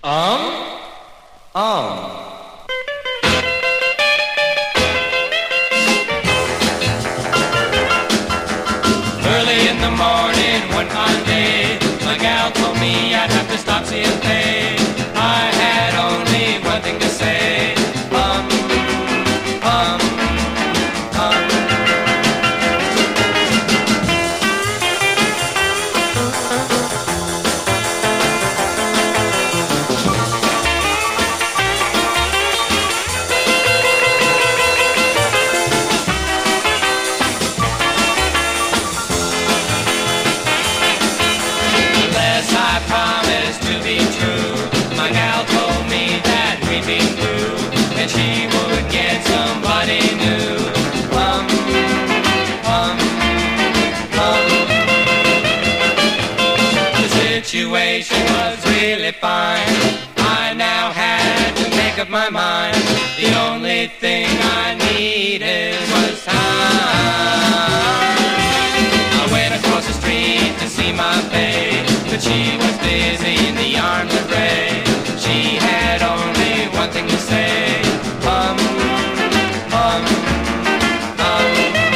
Um, um. Early in the morning, one fine day, my gal told me I'd have to stop seeing pay. I had only one thing to say, um, um, um. Unless I promised to be true, my gal told me that we'd be through, and she would get somebody new. Um, um, um. The situation was really fine. I now had to make up my mind. The only thing I needed was time. I went across the street to see my babe, but she was busy in the arms of Ray. She had only one thing to say, um, um, um.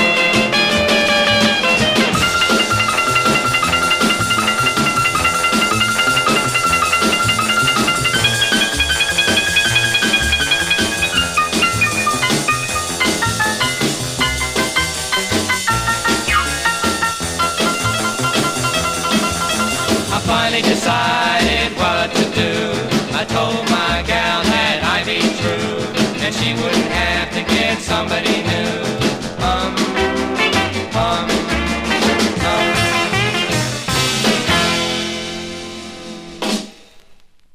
I finally decided what to do. I told my gal that I'd be true, and she wouldn't have to get somebody